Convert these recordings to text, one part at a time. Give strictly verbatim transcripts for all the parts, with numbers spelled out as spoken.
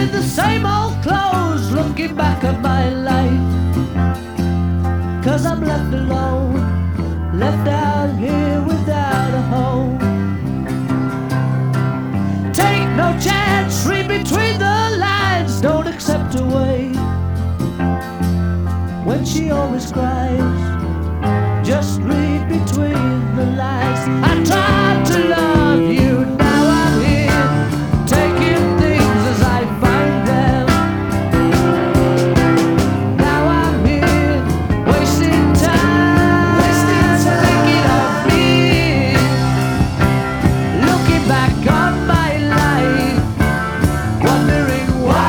in the same old clothes, looking back at my life. Cause I'm left alone, left out here without a home. Take no chance, read between the lines, don't accept her way. When she always cries, just read between the lines. I tried to love you, now I'm here, taking things as I find them. Now I'm here, wasting time, wasting time, thinking of me, looking back on my life, wondering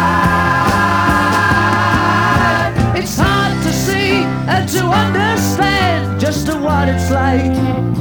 why. It's hard to see and to understand just what it's like.